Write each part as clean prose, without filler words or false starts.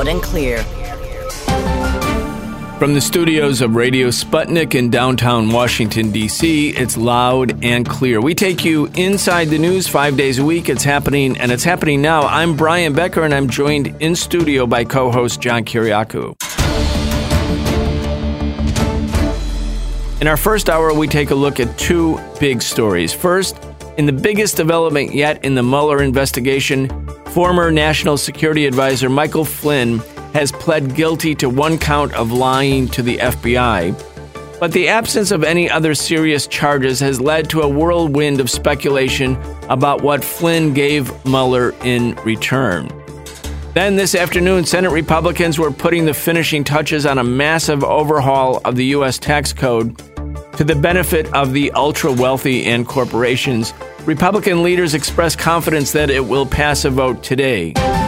loud and clear. From the studios of Radio Sputnik in downtown Washington, D.C., it's loud and clear. We take you inside the news 5 days a week. It's happening, and it's happening now. I'm Brian Becker, and I'm joined in studio by co-host John Kiriakou. In our first hour, we take a look at two big stories. First, in the biggest development yet in the Mueller investigation, former National Security Advisor Michael Flynn has pled guilty to one count of lying to the FBI. But the absence of any other serious charges has led to a whirlwind of speculation about what Flynn gave Mueller in return. Then this afternoon, Senate Republicans were putting the finishing touches on a massive overhaul of the U.S. tax code to the benefit of the ultra-wealthy and corporations. Republican leaders expressed confidence that it will pass a vote today.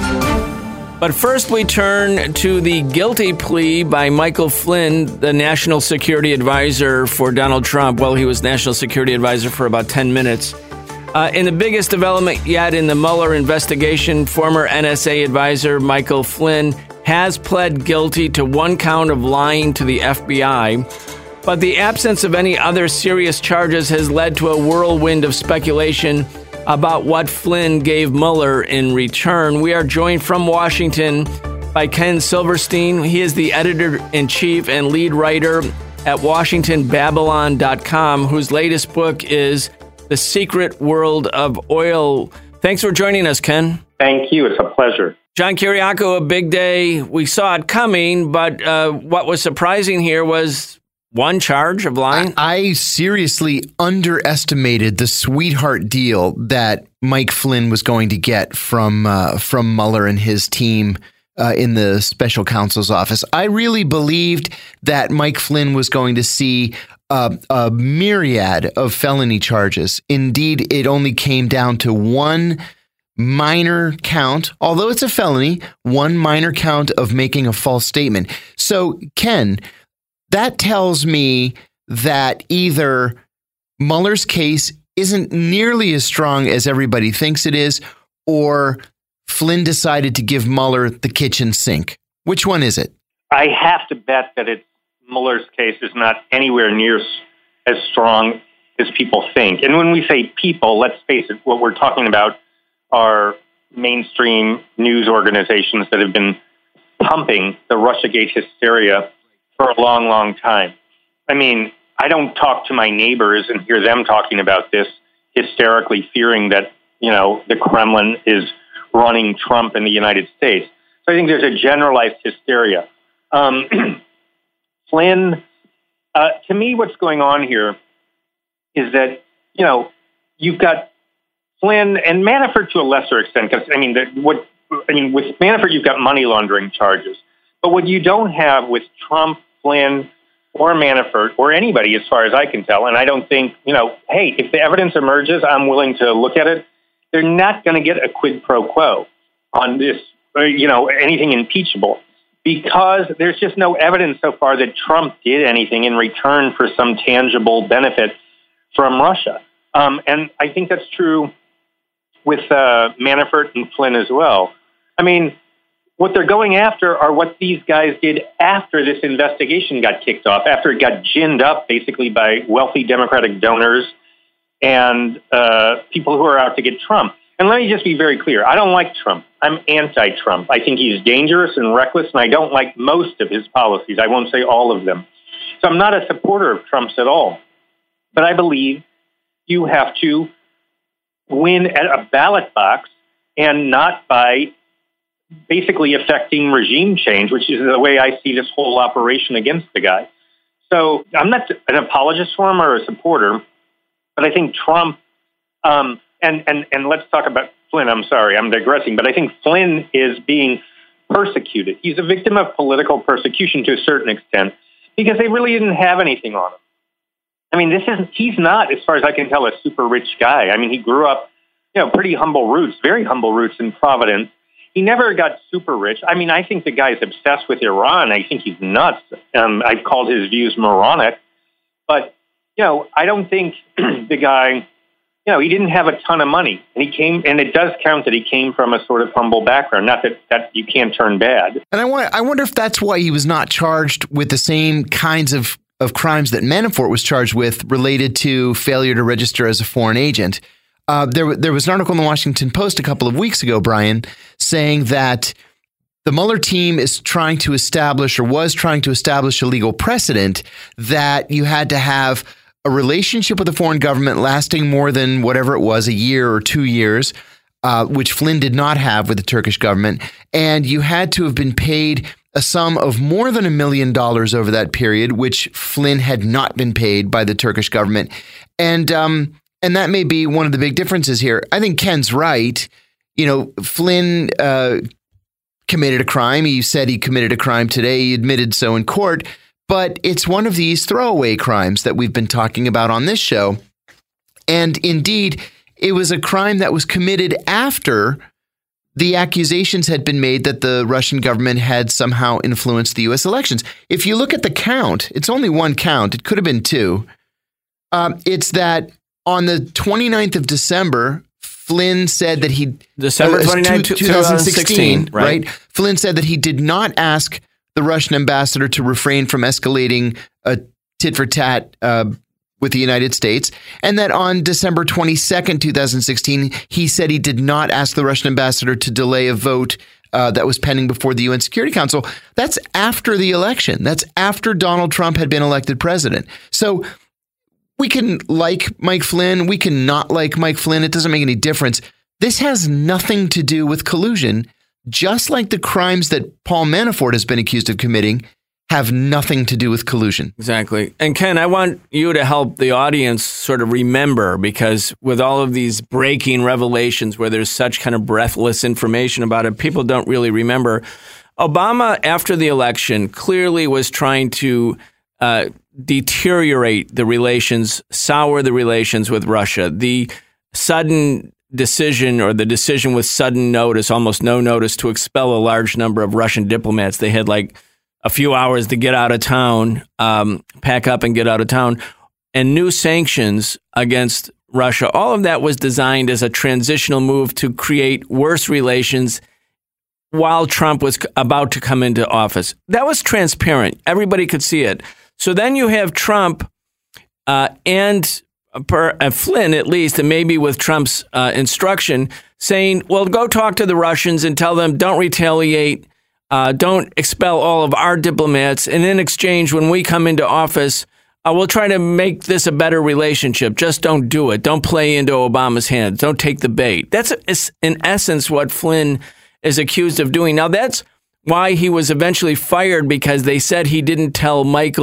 But first, we turn to the guilty plea by Michael Flynn, the National Security Advisor for Donald Trump. Well, he was National Security Advisor for about 10 minutes. In the biggest development yet in the Mueller investigation, former NSA advisor Michael Flynn has pled guilty to one count of lying to the FBI. But the absence of any other serious charges has led to a whirlwind of speculation about what Flynn gave Mueller in return. We are joined from Washington by Ken Silverstein. He is the editor-in-chief and lead writer at WashingtonBabylon.com, whose latest book is The Secret World of Oil. Thanks for joining us, Ken. Thank you. It's a pleasure. John Kiriakou, a big day. We saw it coming, but what was surprising here was one charge of lying? I seriously underestimated the sweetheart deal that Mike Flynn was going to get from Mueller and his team in the special counsel's office. I really believed that Mike Flynn was going to see a myriad of felony charges. Indeed, it only came down to one minor count, although it's a felony, one minor count of making a false statement. So, Ken, that tells me that either Mueller's case isn't nearly as strong as everybody thinks it is, or Flynn decided to give Mueller the kitchen sink. Which one is it? I have to bet that Mueller's case is not anywhere near as strong as people think. And when we say people, let's face it, what we're talking about are mainstream news organizations that have been pumping the Russiagate hysteria for a long, long time. I mean, I don't talk to my neighbors and hear them talking about this, hysterically fearing that, the Kremlin is running Trump in the United States. So I think there's a generalized hysteria. Flynn, to me, what's going on here is that, you've got Flynn and Manafort to a lesser extent, because, with Manafort, you've got money laundering charges. But what you don't have with Trump, Flynn, or Manafort, or anybody, as far as I can tell, and I don't think, hey, if the evidence emerges, I'm willing to look at it, they're not going to get a quid pro quo on this, anything impeachable, because there's just no evidence so far that Trump did anything in return for some tangible benefit from Russia. And I think that's true with Manafort and Flynn as well. I mean, what they're going after are what these guys did after this investigation got kicked off, after it got ginned up basically by wealthy Democratic donors and people who are out to get Trump. And let me just be very clear. I don't like Trump. I'm anti-Trump. I think he's dangerous and reckless, and I don't like most of his policies. I won't say all of them. So I'm not a supporter of Trump's at all. But I believe you have to win at a ballot box and not by basically affecting regime change, which is the way I see this whole operation against the guy. So I'm not an apologist for him or a supporter, but I think Trump, and let's talk about Flynn. I'm sorry, I'm digressing, but I think Flynn is being persecuted. He's a victim of political persecution to a certain extent because they really didn't have anything on him. I mean, he's not, as far as I can tell, a super rich guy. I mean, he grew up, pretty humble roots, very humble roots in Providence. He never got super rich. I mean, I think the guy's obsessed with Iran. I think he's nuts. I've called his views moronic. But, I don't think the guy he didn't have a ton of money, and and it does count that he came from a sort of humble background. Not that you can't turn bad. And I wonder if that's why he was not charged with the same kinds of crimes that Manafort was charged with related to failure to register as a foreign agent. There was an article in the Washington Post a couple of weeks ago, Brian, saying that the Mueller team was trying to establish a legal precedent that you had to have a relationship with a foreign government lasting more than whatever it was, a year or 2 years, which Flynn did not have with the Turkish government. And you had to have been paid a sum of more than $1 million over that period, which Flynn had not been paid by the Turkish government. And that may be one of the big differences here. I think Ken's right. Flynn committed a crime. He said he committed a crime today. He admitted so in court. But it's one of these throwaway crimes that we've been talking about on this show. And indeed, it was a crime that was committed after the accusations had been made that the Russian government had somehow influenced the U.S. elections. If you look at the count, it's only one count. It could have been two. It's that on the 29th of December, Flynn said that December 29, 2016, right? Flynn said that he did not ask the Russian ambassador to refrain from escalating a tit-for-tat with the United States, and that on December 22nd, 2016, he said he did not ask the Russian ambassador to delay a vote that was pending before the UN Security Council. That's after the election. That's after Donald Trump had been elected president. So we can like Mike Flynn. We can not like Mike Flynn. It doesn't make any difference. This has nothing to do with collusion, just like the crimes that Paul Manafort has been accused of committing have nothing to do with collusion. Exactly. And Ken, I want you to help the audience sort of remember, because with all of these breaking revelations where there's such kind of breathless information about it, people don't really remember. Obama, after the election, clearly was trying to deteriorate the relations, sour the relations with Russia. The sudden decision, or the decision with sudden notice, almost no notice, to expel a large number of Russian diplomats. They had like a few hours to get out of town, pack up and get out of town, and new sanctions against Russia. All of that was designed as a transitional move to create worse relations while Trump was about to come into office. That was transparent. Everybody could see it. So then you have Trump and Flynn, at least, and maybe with Trump's instruction, saying, well, go talk to the Russians and tell them don't retaliate, don't expel all of our diplomats. And in exchange, when we come into office, we'll try to make this a better relationship. Just don't do it. Don't play into Obama's hands. Don't take the bait. That's, in essence, what Flynn is accused of doing. Now, that's why he was eventually fired, because they said he didn't tell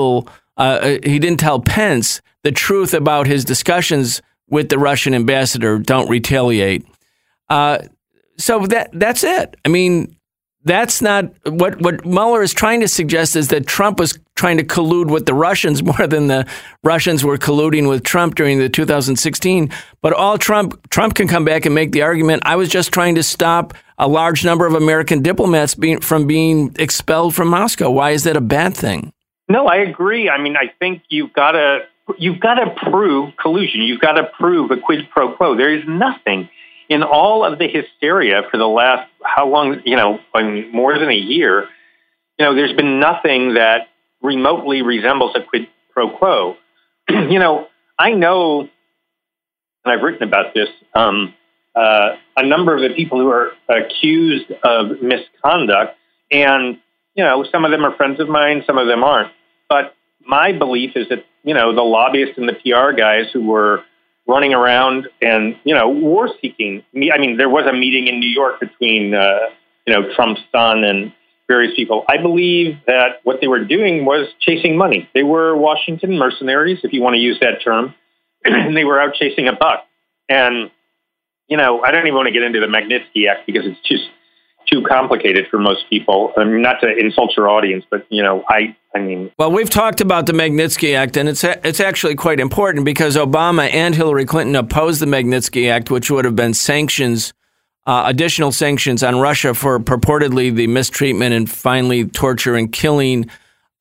Pence the truth about his discussions with the Russian ambassador. Don't retaliate. So that's it. I mean, that's not what Mueller is trying to suggest, is that Trump was trying to collude with the Russians more than the Russians were colluding with Trump during the 2016. But all Trump can come back and make the argument, I was just trying to stop a large number of American diplomats from being expelled from Moscow. Why is that a bad thing? No, I agree. I mean, I think you've got to prove collusion. You've got to prove a quid pro quo. There is nothing in all of the hysteria for the last, how long, more than a year, there's been nothing that remotely resembles a quid pro quo. I know, and I've written about this, a number of the people who are accused of misconduct, and, some of them are friends of mine, some of them aren't. But my belief is that, the lobbyists and the PR guys who were running around and, war seeking. I mean, there was a meeting in New York between, Trump's son and various people. I believe that what they were doing was chasing money. They were Washington mercenaries, if you want to use that term, and they were out chasing a buck. And, I don't even want to get into the Magnitsky Act because it's just too complicated for most people. I mean, not to insult your audience, but, I mean... Well, we've talked about the Magnitsky Act, and it's actually quite important because Obama and Hillary Clinton opposed the Magnitsky Act, which would have been sanctions, additional sanctions on Russia for purportedly the mistreatment and finally torture and killing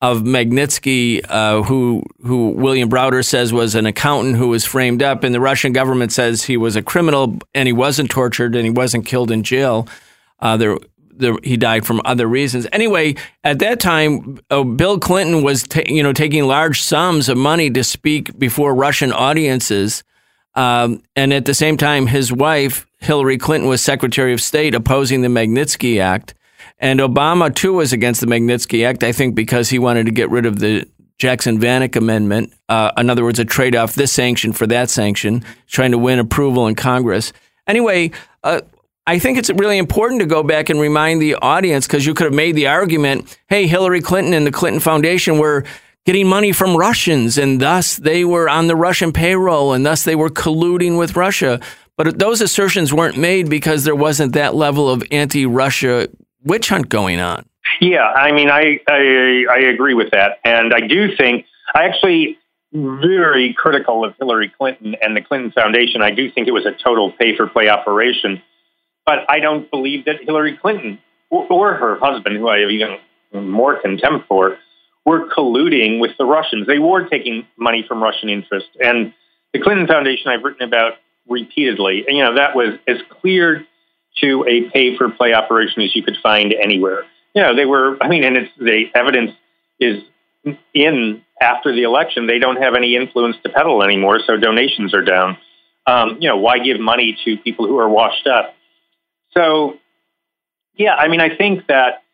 of Magnitsky, who William Browder says was an accountant who was framed up, and the Russian government says he was a criminal and he wasn't tortured and he wasn't killed in jail. He died from other reasons. Anyway, at that time, Bill Clinton was taking large sums of money to speak before Russian audiences, and at the same time, his wife Hillary Clinton was Secretary of State opposing the Magnitsky Act. And Obama, too, was against the Magnitsky Act, I think, because he wanted to get rid of the Jackson-Vanik Amendment. In other words, a trade-off, this sanction for that sanction, trying to win approval in Congress. Anyway, I think it's really important to go back and remind the audience, because you could have made the argument, hey, Hillary Clinton and the Clinton Foundation were getting money from Russians, and thus they were on the Russian payroll, and thus they were colluding with Russia. But those assertions weren't made because there wasn't that level of anti-Russia witch hunt going on. Yeah, I mean, I agree with that. And I do think, I actually very critical of Hillary Clinton and the Clinton Foundation. I do think it was a total pay-for-play operation. But I don't believe that Hillary Clinton or her husband, who I have even more contempt for, were colluding with the Russians. They were taking money from Russian interests. And the Clinton Foundation I've written about repeatedly, that was as clear to a pay-for-play operation as you could find anywhere. They were, and the evidence is in after the election. They don't have any influence to peddle anymore, so donations are down. Why give money to people who are washed up? So, yeah, I think that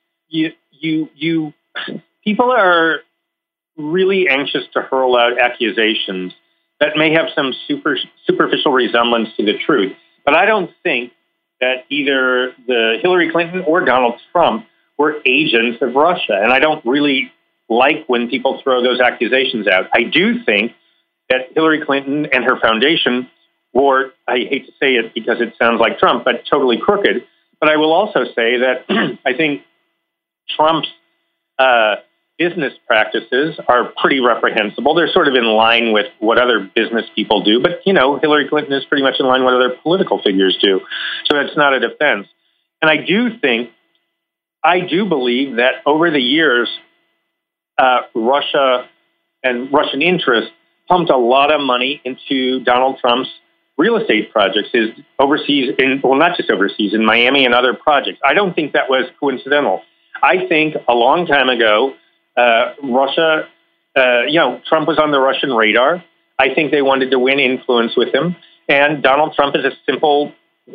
people are really anxious to hurl out accusations that may have some superficial resemblance to the truth. But I don't think that either the Hillary Clinton or Donald Trump were agents of Russia. And I don't really like when people throw those accusations out. I do think that Hillary Clinton and her foundation were, I hate to say it because it sounds like Trump, but totally crooked. But I will also say that I think Trump's business practices are pretty reprehensible. They're sort of in line with what other business people do. But, Hillary Clinton is pretty much in line with what other political figures do. So that's not a defense. And I do believe that over the years, Russia and Russian interests pumped a lot of money into Donald Trump's real estate projects, not just overseas, in Miami and other projects. I don't think that was coincidental. I think a long time ago, Russia, Trump was on the Russian radar. I think they wanted to win influence with him. And Donald Trump is a simple,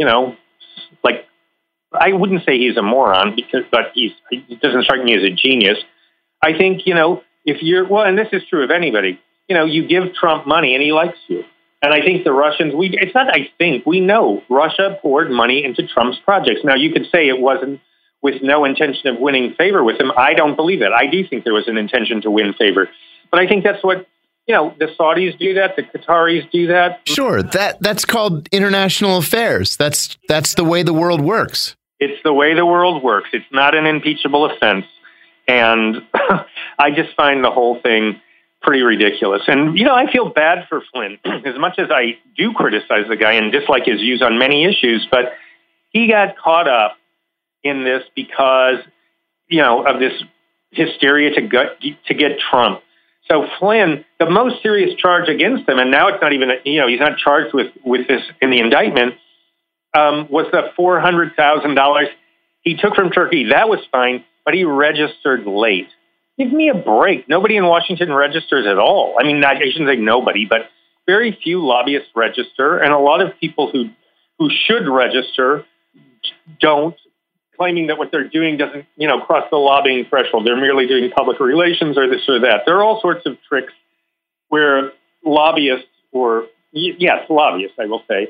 I wouldn't say he's a moron, but he doesn't strike me as a genius. I think, if you're, and this is true of anybody, you give Trump money and he likes you. And I think the Russians, we know Russia poured money into Trump's projects. Now, you could say it wasn't with no intention of winning favor with him. I don't believe that. I do think there was an intention to win favor. But I think that's what, the Saudis do that, the Qataris do that. Sure, that's called international affairs. That's the way the world works. It's the way the world works. It's not an impeachable offense. And I just find the whole thing pretty ridiculous. And, I feel bad for Flynn, as much as I do criticize the guy and dislike his views on many issues, but he got caught up in this because, of this hysteria to get Trump. So Flynn, the most serious charge against him, and now it's not even, he's not charged with this in the indictment, was the $400,000 he took from Turkey. That was fine, but he registered late. Give me a break. Nobody in Washington registers at all. I shouldn't say nobody, but very few lobbyists register, and a lot of people who should register don't, claiming that what they're doing doesn't, cross the lobbying threshold. They're merely doing public relations or this or that. There are all sorts of tricks where lobbyists, I will say,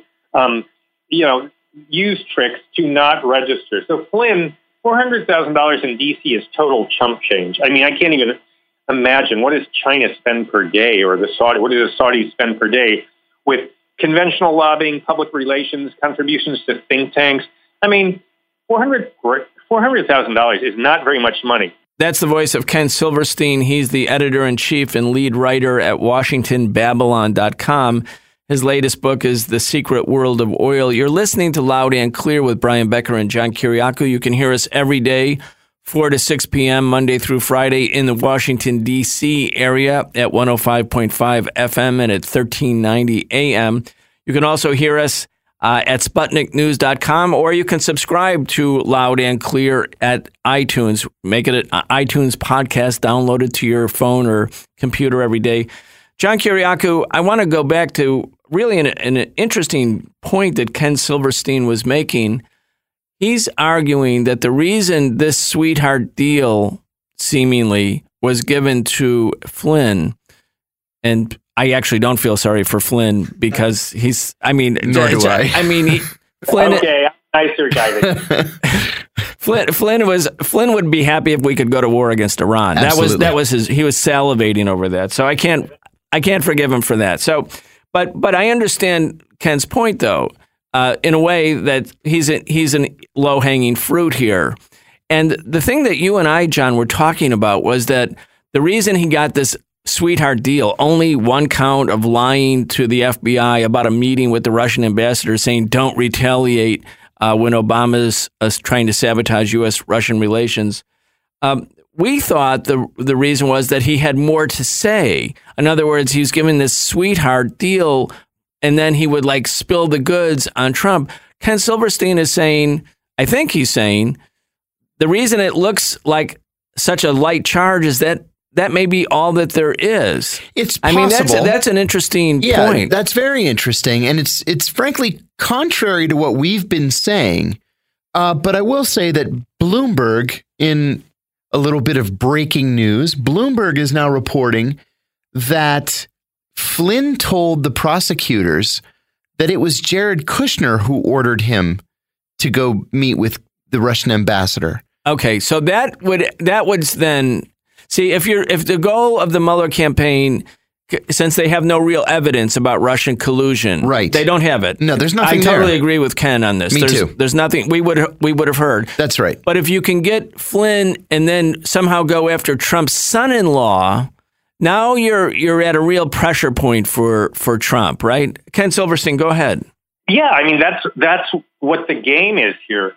use tricks to not register. So Flynn, $400,000 in D.C. is total chump change. I can't even imagine what does China spend per day, or what do the Saudis spend per day with conventional lobbying, public relations, contributions to think tanks. $400,000 is not very much money. That's the voice of Ken Silverstein. He's the editor-in-chief and lead writer at WashingtonBabylon.com. His latest book is The Secret World of Oil. You're listening to Loud and Clear with Brian Becker and John Kiriakou. You can hear us every day 4 to 6 p.m. Monday through Friday in the Washington, D.C. area at 105.5 FM and at 1390 AM. You can also hear us at SputnikNews.com, or you can subscribe to Loud and Clear at iTunes. Make it an iTunes podcast, download it to your phone or computer every day. John Kiriakou, I want to go back to really an interesting point that Ken Silverstein was making. He's arguing that the reason this sweetheart deal seemingly was given to Flynn, and I actually don't feel sorry for Flynn because nor do I. Flynn. Okay, nicer guy. Flynn would be happy if we could go to war against Iran. Absolutely. That was he was salivating over that. So I can't forgive him for that. So, but I understand Ken's point though, in a way that he's a low-hanging fruit here. And the thing that you and I, John, were talking about was that the reason he got this sweetheart deal, only one count of lying to the FBI about a meeting with the Russian ambassador saying don't retaliate when Obama's trying to sabotage U.S.-Russian relations. We thought the reason was that he had more to say. In other words, he was given this sweetheart deal and then he would spill the goods on Trump. Ken Silverstein is saying, I think he's saying, the reason it looks like such a light charge is that may be all that there is. It's possible. That's an interesting point. Yeah, that's very interesting. And it's frankly contrary to what we've been saying. But I will say that Bloomberg, in a little bit of breaking news, Bloomberg is now reporting that Flynn told the prosecutors that it was Jared Kushner who ordered him to go meet with the Russian ambassador. Okay, so that would then see if the goal of the Mueller campaign, since they have no real evidence about Russian collusion, right? They don't have it. No, there's nothing. I totally agree with Ken on this. Me too. There's nothing we would have heard. That's right. But if you can get Flynn and then somehow go after Trump's son-in-law, now you're at a real pressure point for Trump, right? Ken Silverstein, go ahead. Yeah, that's what the game is here.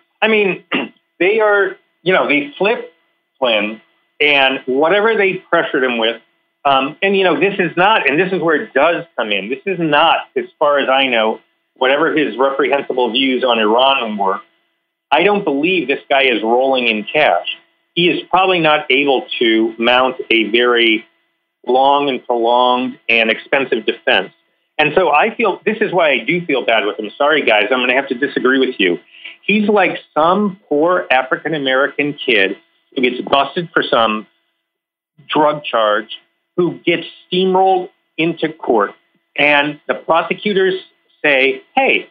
They are, they flip Flynn and whatever they pressured him with. This is not, and this is where it does come in. This is not, as far as I know, whatever his reprehensible views on Iran were. I don't believe this guy is rolling in cash. He is probably not able to mount a very long and prolonged and expensive defense. And so I feel, this is why I do feel bad with him. Sorry, guys, I'm going to have to disagree with you. He's like some poor African-American kid who gets busted for some drug charge, who gets steamrolled into court. And the prosecutors say, hey,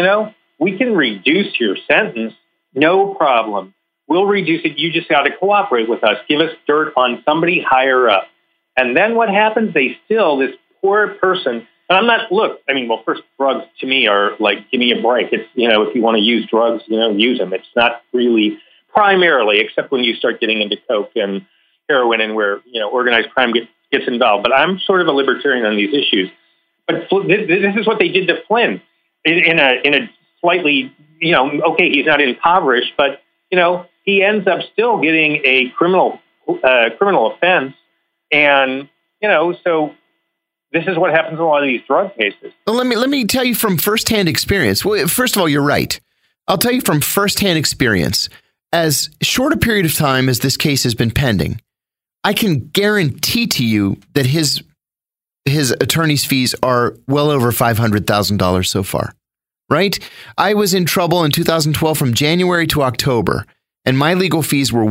we can reduce your sentence. No problem. We'll reduce it. You just got to cooperate with us. Give us dirt on somebody higher up. And then what happens? They still, this poor person, and I'm not, first, drugs to me are like, give me a break. It's, if you want to use drugs, use them. It's not really primarily, except when you start getting into coke and heroin and where, organized crime gets involved. But I'm sort of a libertarian on these issues. But this is what they did to Flynn in a slightly, okay, he's not impoverished, but, he ends up still getting a criminal offense. And, so this is what happens in a lot of these drug cases. Well, let me tell you from firsthand experience. Well, first of all, you're right. I'll tell you from firsthand experience, as short a period of time as this case has been pending, I can guarantee to you that his attorney's fees are well over $500,000 so far, right? I was in trouble in 2012 from January to October, and my legal fees were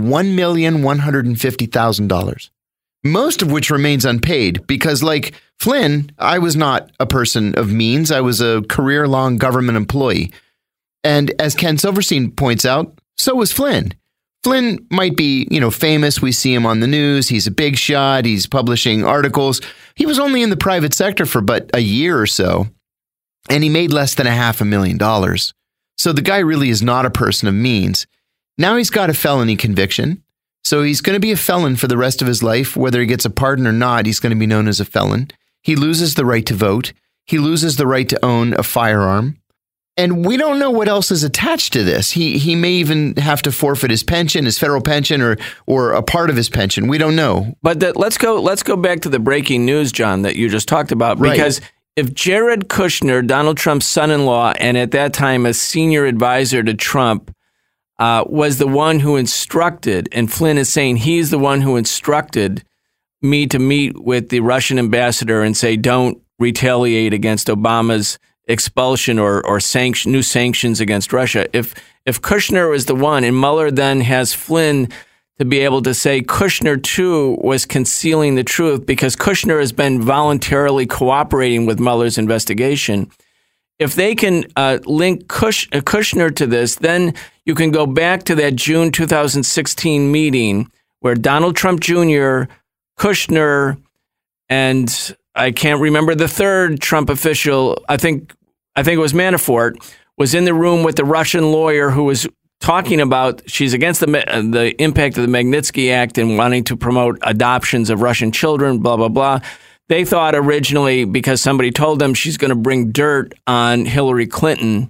$1,150,000. Most of which remains unpaid because, like Flynn, I was not a person of means. I was a career-long government employee. And as Ken Silverstein points out, so was Flynn. Flynn might be, famous. We see him on the news. He's a big shot. He's publishing articles. He was only in the private sector for but a year or so, and he made less than $500,000. So the guy really is not a person of means. Now he's got a felony conviction. So he's going to be a felon for the rest of his life. Whether he gets a pardon or not, he's going to be known as a felon. He loses the right to vote. He loses the right to own a firearm. And we don't know what else is attached to this. He may even have to forfeit his pension, his federal pension, or a part of his pension. We don't know. But let's go back to the breaking news, John, that you just talked about. Because if Jared Kushner, Donald Trump's son-in-law, and at that time a senior advisor to Trump, was the one who instructed, and Flynn is saying he's the one who instructed me to meet with the Russian ambassador and say, don't retaliate against Obama's expulsion or new sanctions against Russia. If Kushner was the one, and Mueller then has Flynn to be able to say Kushner too was concealing the truth because Kushner has been voluntarily cooperating with Mueller's investigation. If they can link Kushner to this, then you can go back to that June 2016 meeting where Donald Trump Jr., Kushner, and I can't remember the third Trump official, I think it was Manafort, was in the room with the Russian lawyer who was talking about she's against the impact of the Magnitsky Act and wanting to promote adoptions of Russian children, blah, blah, blah. They thought originally, because somebody told them she's going to bring dirt on Hillary Clinton.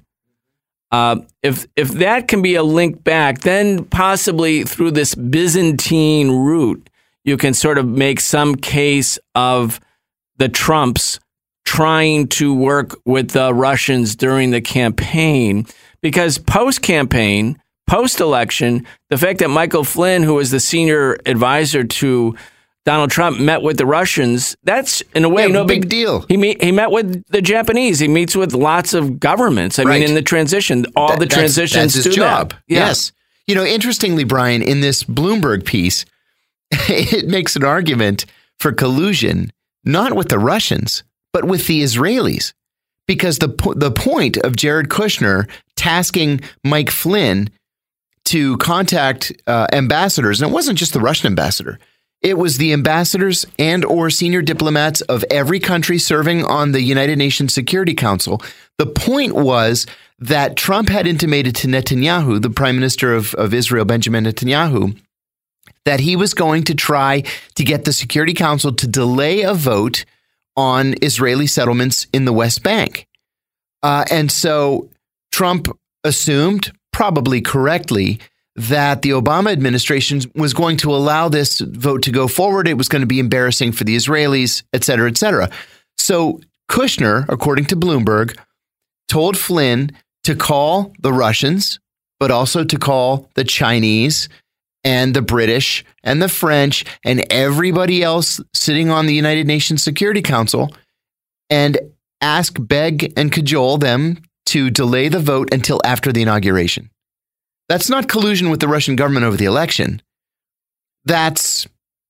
If that can be a link back, then possibly through this Byzantine route, you can sort of make some case of the Trumps trying to work with the Russians during the campaign. Because post-campaign, post-election, the fact that Michael Flynn, who was the senior advisor to Donald Trump, met with the Russians, that's in a way no big deal. He met with the Japanese. He meets with lots of governments. I mean, in the transition, the transitions that's his job. That. Yeah. Yes. Interestingly, Brian, in this Bloomberg piece, it makes an argument for collusion, not with the Russians, but with the Israelis. Because the point of Jared Kushner tasking Mike Flynn to contact ambassadors, and it wasn't just the Russian ambassador, it was the ambassadors and or senior diplomats of every country serving on the United Nations Security Council. The point was that Trump had intimated to Netanyahu, the prime minister of Israel, Benjamin Netanyahu, that he was going to try to get the Security Council to delay a vote on Israeli settlements in the West Bank. And so Trump assumed, probably correctly, that the Obama administration was going to allow this vote to go forward. It was going to be embarrassing for the Israelis, et cetera, et cetera. So Kushner, according to Bloomberg, told Flynn to call the Russians, but also to call the Chinese and the British and the French and everybody else sitting on the United Nations Security Council and beg and cajole them to delay the vote until after the inauguration. That's not collusion with the Russian government over the election. That's,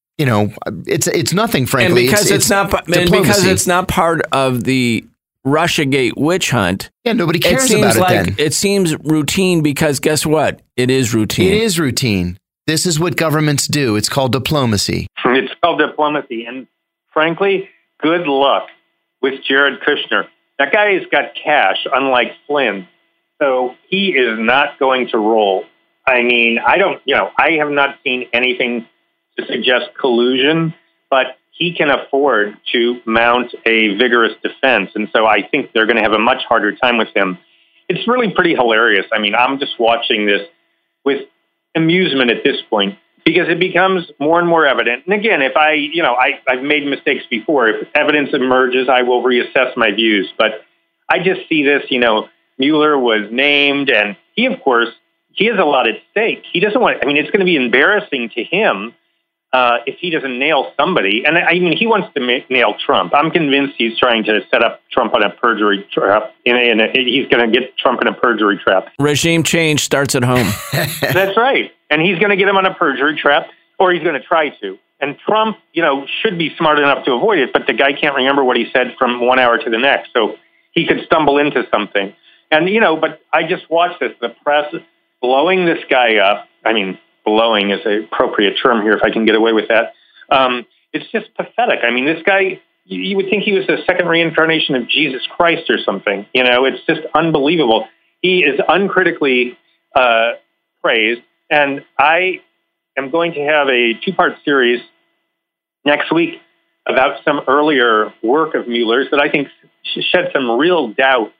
it's nothing, frankly. And because it's not part of the Russiagate witch hunt. Yeah, nobody cares about it then. It seems routine because guess what? It is routine. It is routine. This is what governments do. It's called diplomacy. It's called diplomacy. And frankly, good luck with Jared Kushner. That guy has got cash, unlike Flynn. So he is not going to roll. I mean, I have not seen anything to suggest collusion, but he can afford to mount a vigorous defense. And so I think they're going to have a much harder time with him. It's really pretty hilarious. I mean, I'm just watching this with amusement at this point because it becomes more and more evident. And again, if I've made mistakes before. If evidence emerges, I will reassess my views. But I just see this, Mueller was named, and he, of course, he has a lot at stake. He doesn't want, it's going to be embarrassing to him if he doesn't nail somebody. And he wants to nail Trump. I'm convinced he's trying to set up Trump on a perjury trap. He's going to get Trump in a perjury trap. Regime change starts at home. That's right. And he's going to get him on a perjury trap, or he's going to try to. And Trump, should be smart enough to avoid it, but the guy can't remember what he said from 1 hour to the next. So he could stumble into something. And, but I just watched this, the press blowing this guy up. Blowing is an appropriate term here if I can get away with that. It's just pathetic. This guy, you would think he was the second reincarnation of Jesus Christ or something. It's just unbelievable. He is uncritically praised. And I am going to have a 2-part series next week about some earlier work of Mueller's that I think shed some real doubt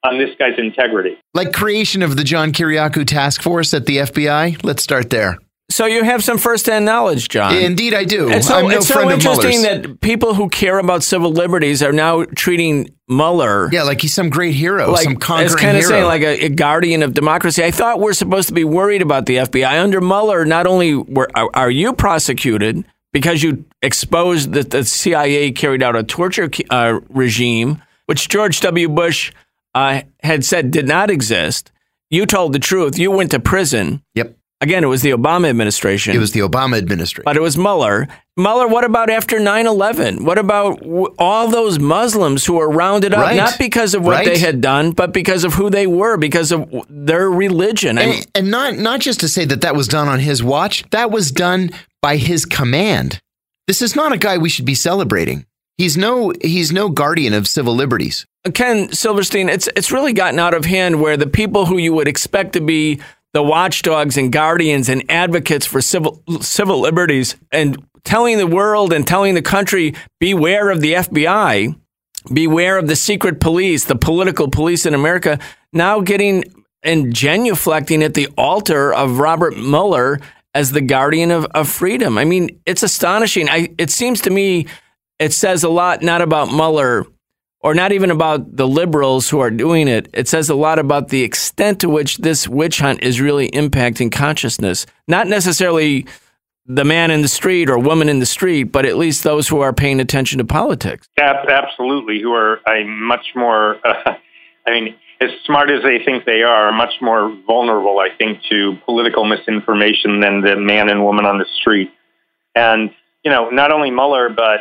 on this guy's integrity. Like creation of the John Kiriakou task force at the FBI? Let's start there. So you have some firsthand knowledge, John. Indeed, I do. It's I'm no it's friend so of interesting Mueller's. that people who care about civil liberties are now treating Mueller Like he's some great hero, some conquering it's kind of hero. saying like a guardian of democracy. I thought we're supposed to be worried about the FBI. Under Mueller, not only are you prosecuted because you exposed that the CIA carried out a torture regime, which George W. Bush had said did not exist. You told the truth. You went to prison. Yep. Again, it was the Obama administration. It was the Obama administration. But it was Mueller. Mueller, what about after 9/11? What about all those Muslims who were rounded up, Right. not because of what Right. they had done, but because of who they were, because of their religion? And not just to say that was done on his watch, that was done by his command. This is not a guy we should be celebrating. He's no guardian of civil liberties. Ken Silverstein, it's really gotten out of hand where the people who you would expect to be the watchdogs and guardians and advocates for civil liberties and telling the world and telling the country, beware of the FBI, beware of the secret police, the political police in America, now getting and genuflecting at the altar of Robert Mueller as the guardian of freedom. I mean, it's astonishing. It seems to me it says a lot, not about Mueller, or not even about the liberals who are doing it. It says a lot about the extent to which this witch hunt is really impacting consciousness. Not necessarily the man in the street or woman in the street, but at least those who are paying attention to politics. Absolutely, who are much more, as smart as they think they are, much more vulnerable, I think, to political misinformation than the man and woman on the street. And, not only Mueller, but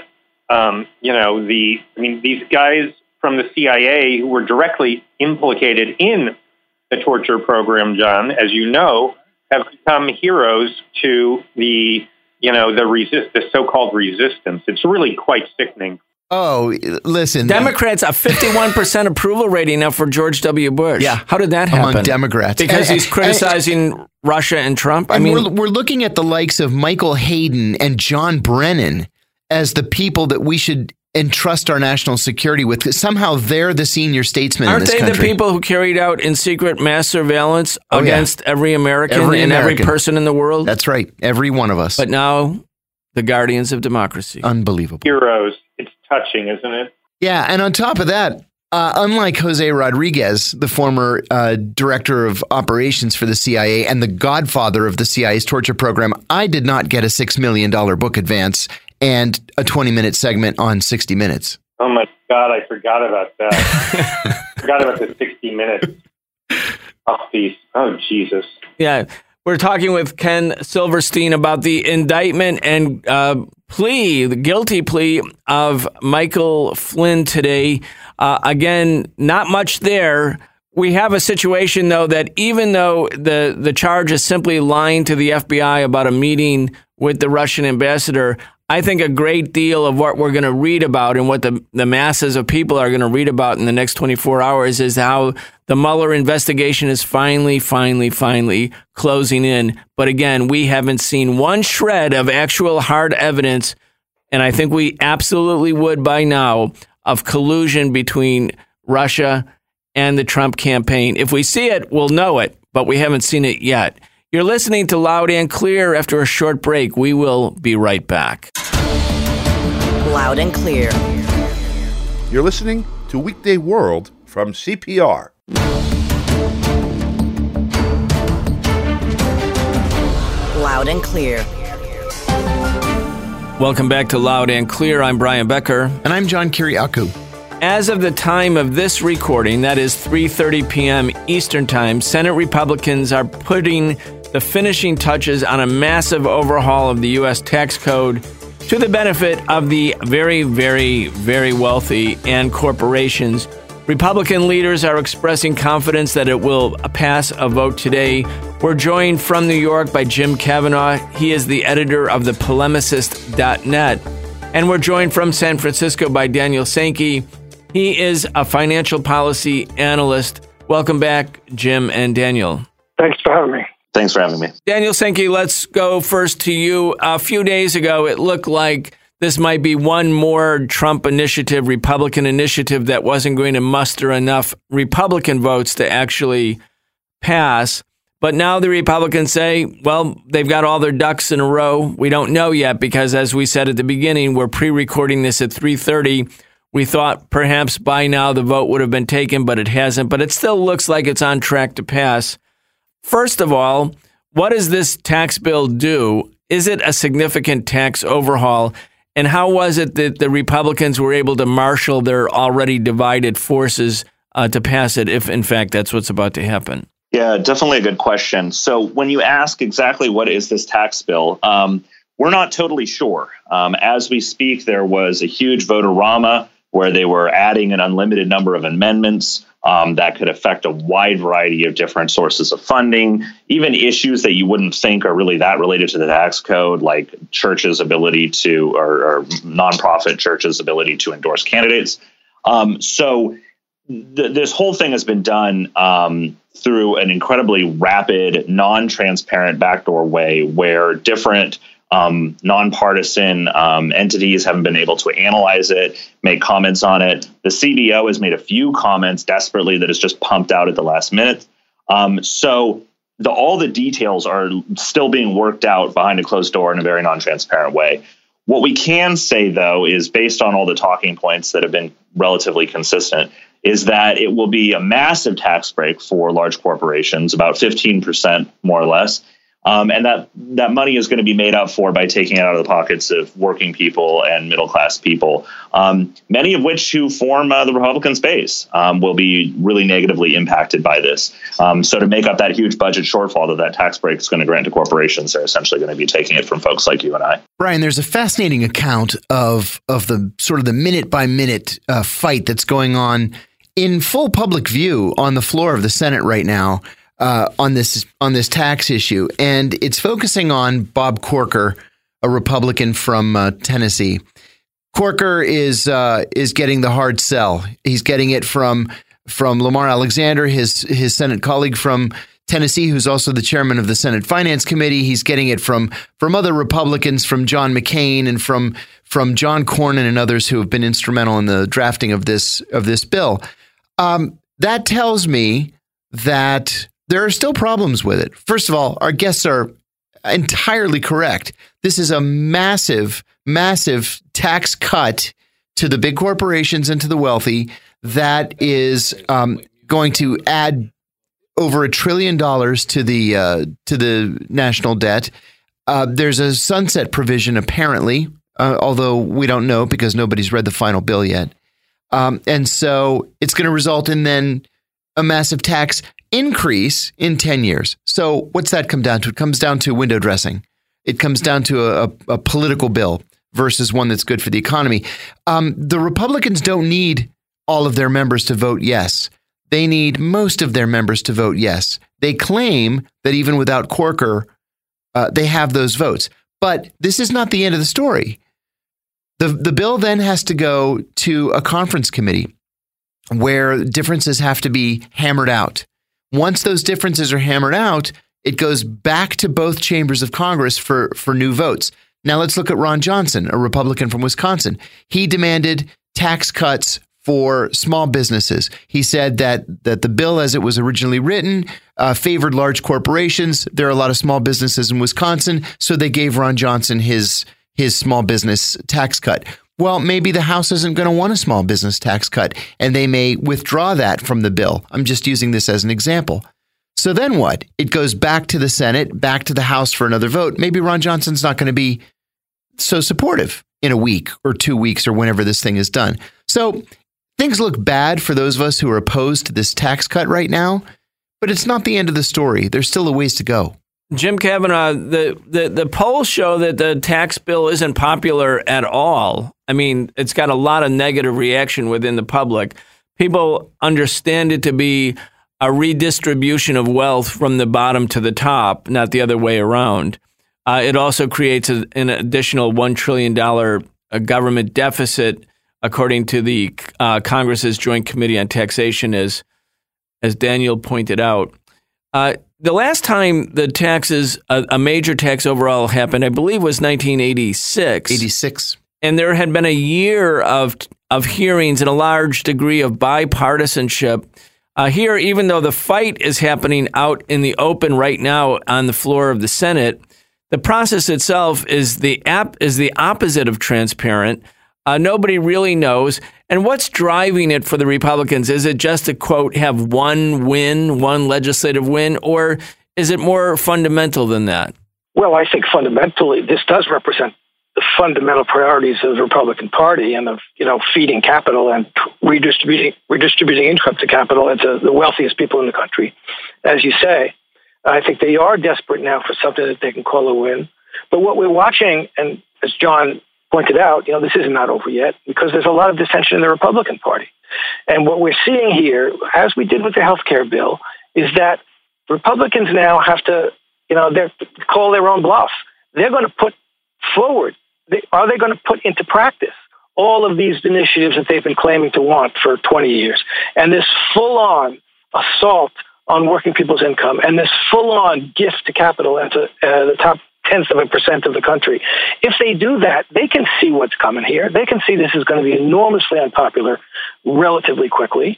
these guys from the CIA who were directly implicated in the torture program, John, as you know, have become heroes to the so-called resistance. It's really quite sickening. Oh, listen. Democrats, a 51% approval rating now for George W. Bush. Yeah. How did that happen? Among Democrats. Because he's criticizing Russia and Trump? We're looking at the likes of Michael Hayden and John Brennan as the people that we should entrust our national security with. Somehow they're the senior statesmen in this country. Aren't they the people who carried out in secret mass surveillance against every American every person in the world? That's right. Every one of us. But now, the guardians of democracy. Unbelievable. Heroes. It's touching, isn't it? Yeah, and on top of that, unlike Jose Rodriguez, the former director of operations for the CIA and the godfather of the CIA's torture program, I did not get a $6 million book advance and a 20-minute segment on 60 Minutes. Oh, my God, I forgot about that. Forgot about the 60 Minutes piece. Oh, Jesus. Yeah, we're talking with Ken Silverstein about the indictment and the guilty plea of Michael Flynn today. Again, not much there. We have a situation, though, that even though the charge is simply lying to the FBI about a meeting with the Russian ambassador, I think a great deal of what we're going to read about and what the masses of people are going to read about in the next 24 hours is how the Mueller investigation is finally closing in. But again, we haven't seen one shred of actual hard evidence, and I think we absolutely would by now, of collusion between Russia and the Trump campaign. If we see it, we'll know it, but we haven't seen it yet. You're listening to Loud and Clear. After a short break, we will be right back. Loud and Clear. You're listening to Weekday World from CPR. Loud and Clear. Welcome back to Loud and Clear. I'm Brian Becker. And I'm John Kiriakou. As of the time of this recording, that is 3:30 p.m. Eastern Time, Senate Republicans are putting the finishing touches on a massive overhaul of the U.S. tax code to the benefit of the very, very, very wealthy and corporations. Republican leaders are expressing confidence that it will pass a vote today. We're joined from New York by Jim Kavanaugh. He is the editor of thepolemicist.net. And we're joined from San Francisco by Daniel Sankey. He is a financial policy analyst. Welcome back, Jim and Daniel. Thanks for having me. Thanks for having me. Daniel Sankey, let's go first to you. A few days ago, it looked like this might be one more Trump initiative, Republican initiative that wasn't going to muster enough Republican votes to actually pass. But now the Republicans say, well, they've got all their ducks in a row. We don't know yet because, as we said at the beginning, we're pre-recording this at 3:30. We thought perhaps by now the vote would have been taken, but it hasn't. But it still looks like it's on track to pass. First of all, what does this tax bill do? Is it a significant tax overhaul? And how was it that the Republicans were able to marshal their already divided forces to pass it, if in fact that's what's about to happen? Yeah, definitely a good question. So when you ask exactly what is this tax bill, we're not totally sure. As we speak, there was a huge vote-a-rama where they were adding an unlimited number of amendments that could affect a wide variety of different sources of funding, even issues that you wouldn't think are really that related to the tax code, like churches' ability to, or nonprofit churches' ability to endorse candidates. So this whole thing has been done through an incredibly rapid, non-transparent backdoor way where different nonpartisan entities haven't been able to analyze it, make comments on it. The CBO has made a few comments desperately that is just pumped out at the last minute. So all the details are still being worked out behind a closed door in a very non-transparent way. What we can say, though, is based on all the talking points that have been relatively consistent, is that it will be a massive tax break for large corporations, about 15% more or less. And that money is going to be made up for by taking it out of the pockets of working people and middle-class people, many of which who form the Republican base will be really negatively impacted by this. So to make up that huge budget shortfall that tax break is going to grant to corporations, they're essentially going to be taking it from folks like you and I. Brian, there's a fascinating account of the sort of the minute-by-minute fight that's going on in full public view on the floor of the Senate right now. On this tax issue, and it's focusing on Bob Corker, a Republican from Tennessee. Corker is getting the hard sell. He's getting it from Lamar Alexander, his Senate colleague from Tennessee, who's also the chairman of the Senate Finance Committee. He's getting it from other Republicans, from John McCain and from John Cornyn and others who have been instrumental in the drafting of this bill. That tells me that there are still problems with it. First of all, our guests are entirely correct. This is a massive, massive tax cut to the big corporations and to the wealthy that is going to add over $1 trillion to the national debt. There's a sunset provision, apparently, although we don't know because nobody's read the final bill yet. And so it's going to result in then a massive tax increase in 10 years. So what's that come down to? It comes down to window dressing. It comes down to a political bill versus one that's good for the economy. The Republicans don't need all of their members to vote yes. They need most of their members to vote yes. They claim that even without Corker, they have those votes. But this is not the end of the story. The bill then has to go to a conference committee where differences have to be hammered out. Once those differences are hammered out, it goes back to both chambers of Congress for new votes. Now let's look at Ron Johnson, a Republican from Wisconsin. He demanded tax cuts for small businesses. He said that the bill as it was originally written favored large corporations. There are a lot of small businesses in Wisconsin, so they gave Ron Johnson his small business tax cut. Well, maybe the House isn't going to want a small business tax cut, and they may withdraw that from the bill. I'm just using this as an example. So then what? It goes back to the Senate, back to the House for another vote. Maybe Ron Johnson's not going to be so supportive in a week or 2 weeks or whenever this thing is done. So things look bad for those of us who are opposed to this tax cut right now, but it's not the end of the story. There's still a ways to go. Jim Kavanaugh, the polls show that the tax bill isn't popular at all. I mean, it's got a lot of negative reaction within the public. People understand it to be a redistribution of wealth from the bottom to the top, not the other way around. It also creates an additional $1 trillion government deficit, according to the Congress's Joint Committee on Taxation, as Daniel pointed out. The last time the taxes, a major tax overall happened, I believe, was 1986. and there had been a year of hearings and a large degree of bipartisanship. Here, even though the fight is happening out in the open right now on the floor of the Senate, the process itself is the opposite of transparent. Nobody really knows. And what's driving it for the Republicans? Is it just to, quote, have one legislative win, or is it more fundamental than that? Well, I think fundamentally this does represent the fundamental priorities of the Republican Party and of, feeding capital and redistributing income to capital and to the wealthiest people in the country. As you say, I think they are desperate now for something that they can call a win. But what we're watching, and as John pointed out, this is not over yet because there's a lot of dissension in the Republican Party. And what we're seeing here, as we did with the healthcare bill, is that Republicans now have to, call their own bluff. They're going to put forward, are they going to put into practice all of these initiatives that they've been claiming to want for 20 years? And this full-on assault on working people's income and this full-on gift to capital and to the top 0.1% of the country. If they do that, they can see what's coming here. They can see this is going to be enormously unpopular relatively quickly.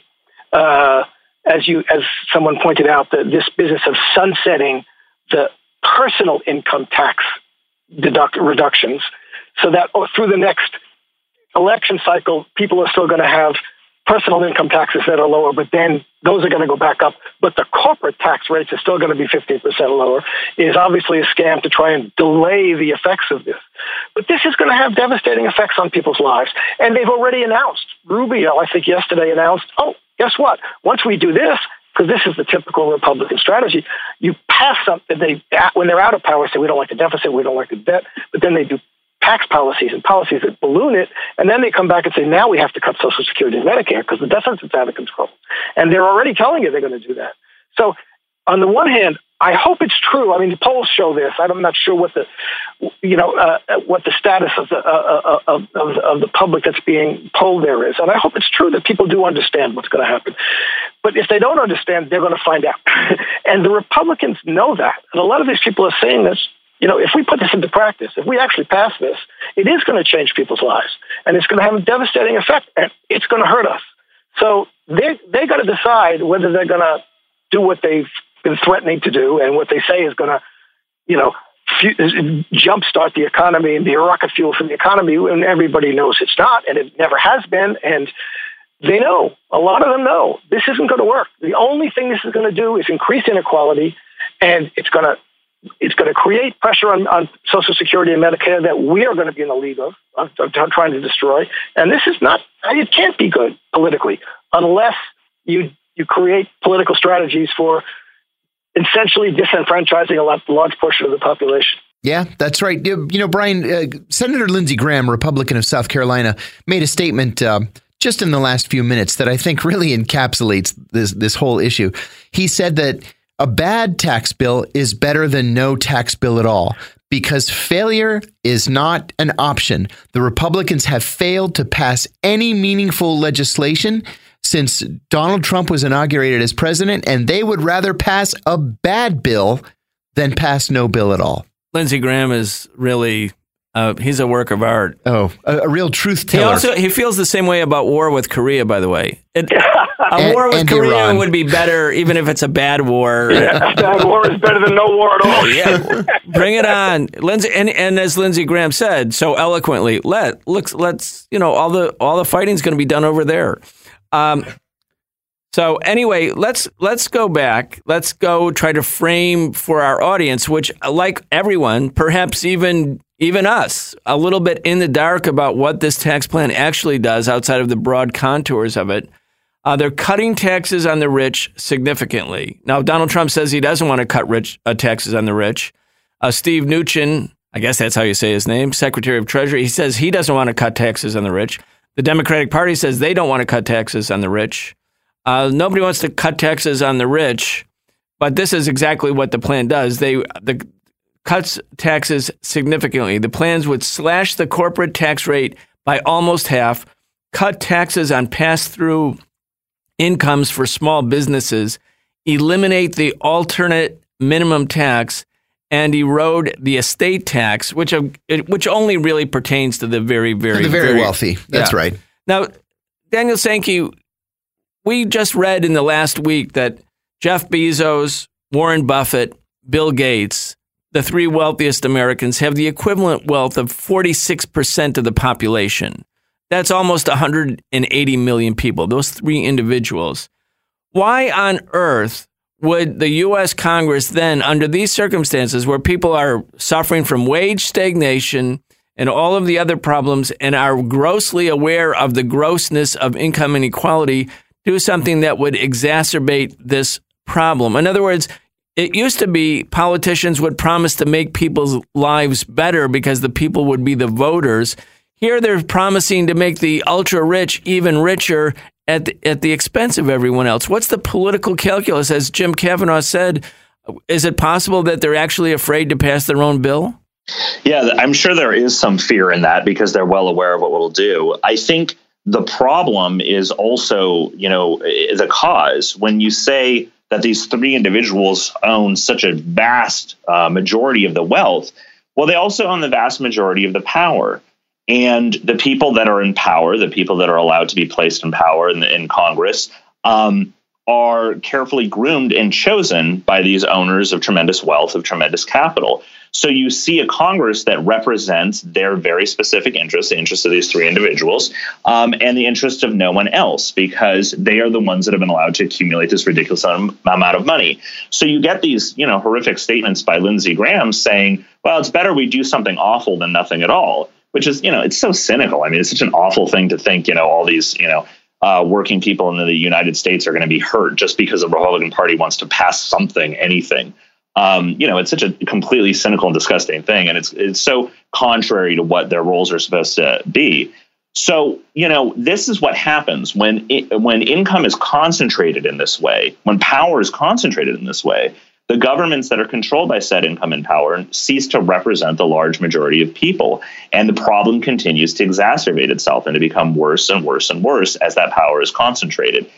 As someone pointed out, this business of sunsetting the personal income tax reductions so that through the next election cycle, people are still going to have personal income taxes that are lower, but then those are going to go back up. But the corporate tax rates are still going to be 15% lower, is obviously a scam to try and delay the effects of this. But this is going to have devastating effects on people's lives. And they've already announced, Rubio, I think yesterday announced, guess what? Once we do this, because this is the typical Republican strategy, you pass something, when they're out of power, say we don't like the deficit, we don't like the debt, but then they do tax policies and policies that balloon it, and then they come back and say, now we have to cut Social Security and Medicare because the deficit's out of control. And they're already telling you they're going to do that. So on the one hand, I hope it's true. I mean, the polls show this. I'm not sure what the status of the public that's being polled there is, and I hope it's true that people do understand what's going to happen. But if they don't understand, they're going to find out. And the Republicans know that, and a lot of these people are saying this. If we put this into practice, if we actually pass this, it is going to change people's lives, and it's going to have a devastating effect, and it's going to hurt us. So they got to decide whether they're going to do what they've been threatening to do and what they say is going to, jumpstart the economy and be a rocket fuel for the economy, and everybody knows it's not, and it never has been, and they know, a lot of them know, this isn't going to work. The only thing this is going to do is increase inequality, and it's going to create pressure on Social Security and Medicare that we are going to be in the league of trying to destroy. And this is it can't be good politically unless you create political strategies for essentially disenfranchising a large portion of the population. Yeah, that's right. Brian, Senator Lindsey Graham, Republican of South Carolina, made a statement just in the last few minutes that I think really encapsulates this whole issue. He said that a bad tax bill is better than no tax bill at all because failure is not an option. The Republicans have failed to pass any meaningful legislation since Donald Trump was inaugurated as president, and they would rather pass a bad bill than pass no bill at all. Lindsey Graham is really, he's a work of art. Oh, a real truth teller. He feels the same way about war with Korea, by the way. A war with Korea Iran would be better, even if it's a bad war. Yeah, bad war is better than no war at all. Yeah, bring it on, Lindsey. And as Lindsey Graham said so eloquently, let's all the fighting's going to be done over there. So anyway, let's go back. Let's go try to frame for our audience, which, like everyone, perhaps even us, a little bit in the dark about what this tax plan actually does outside of the broad contours of it. They're cutting taxes on the rich significantly. Now, Donald Trump says he doesn't want to cut taxes on the rich. Steve Mnuchin, I guess that's how you say his name, Secretary of Treasury, he says he doesn't want to cut taxes on the rich. The Democratic Party says they don't want to cut taxes on the rich. Nobody wants to cut taxes on the rich, but this is exactly what the plan does. The cuts taxes significantly. The plans would slash the corporate tax rate by almost half, cut taxes on pass-through incomes for small businesses, eliminate the alternate minimum tax, and erode the estate tax, which only really pertains to the very, very, very wealthy. That's right. Now, Daniel Sankey, we just read in the last week that Jeff Bezos, Warren Buffett, Bill Gates, the three wealthiest Americans, have the equivalent wealth of 46% of the population. That's almost 180 million people, those three individuals. Why on earth would the U.S. Congress then, under these circumstances where people are suffering from wage stagnation and all of the other problems and are grossly aware of the grossness of income inequality, do something that would exacerbate this problem? In other words, it used to be politicians would promise to make people's lives better because the people would be the voters. Here they're promising to make the ultra-rich even richer at the expense of everyone else. What's the political calculus? As Jim Kavanaugh said, is it possible that they're actually afraid to pass their own bill? Yeah, I'm sure there is some fear in that because they're well aware of what it'll do. I think the problem is also, the cause. When you say that these three individuals own such a vast majority of the wealth, well, they also own the vast majority of the power. And the people that are in power, the people that are allowed to be placed in power in Congress, are carefully groomed and chosen by these owners of tremendous wealth, of tremendous capital. So you see a Congress that represents their very specific interests, the interests of these three individuals, and the interests of no one else, because they are the ones that have been allowed to accumulate this ridiculous amount of money. So you get these, horrific statements by Lindsey Graham saying, well, it's better we do something awful than nothing at all, which is, it's so cynical. I mean, it's such an awful thing to think, all these, working people in the United States are going to be hurt just because the Republican Party wants to pass something, anything. It's such a completely cynical and disgusting thing. And it's so contrary to what their roles are supposed to be. So, this is what happens when income is concentrated in this way, when power is concentrated in this way. The governments that are controlled by said income and power cease to represent the large majority of people. And the problem continues to exacerbate itself and to become worse and worse and worse as that power is concentrated.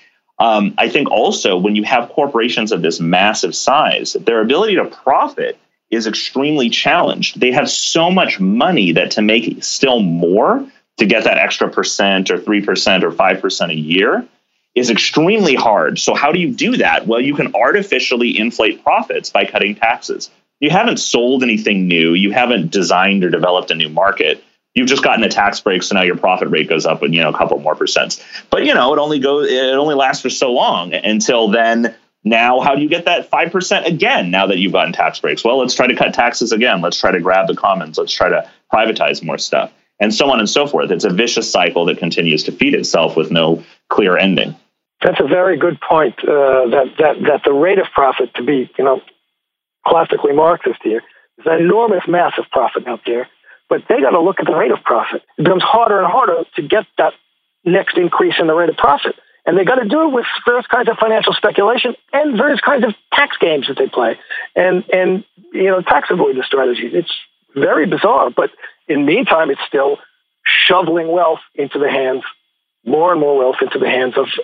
I think also when you have corporations of this massive size, their ability to profit is extremely challenged. They have so much money that to make still more, to get that extra percent or 3% or 5% a year, is extremely hard. So how do you do that? Well, you can artificially inflate profits by cutting taxes. You haven't sold anything new. You haven't designed or developed a new market. You've just gotten a tax break, so now your profit rate goes up with, a couple more percents. But, it only lasts for so long until then. Now, how do you get that 5% again now that you've gotten tax breaks? Well, let's try to cut taxes again. Let's try to grab the commons. Let's try to privatize more stuff, and so on and so forth. It's a vicious cycle that continues to feed itself with no clear ending. That's a very good point, that the rate of profit, to be, classically Marxist here, is an enormous, massive profit out there. But they got to look at the rate of profit. It becomes harder and harder to get that next increase in the rate of profit. And they got to do it with various kinds of financial speculation and various kinds of tax games that they play and tax avoidance strategies. It's very bizarre, but in the meantime, it's still shoveling wealth into the hands, more and more wealth into the hands of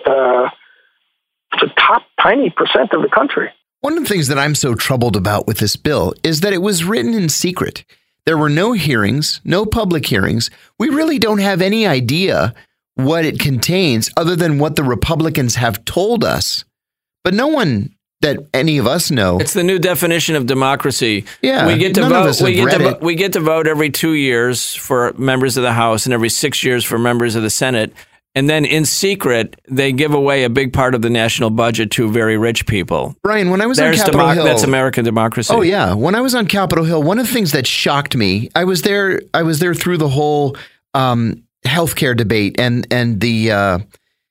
the top tiny percent of the country. One of the things that I'm so troubled about with this bill is that it was written in secret. There were no hearings, no public hearings. We really don't have any idea what it contains other than what the Republicans have told us. But no one that any of us know. It's the new definition of democracy. Yeah, we get to vote. We get to vote every 2 years for members of the House and every 6 years for members of the Senate. And then in secret, they give away a big part of the national budget to very rich people. Brian, when I was on Capitol Hill... That's American democracy. Oh, yeah. When I was on Capitol Hill, one of the things that shocked me, I was there through the whole healthcare debate and the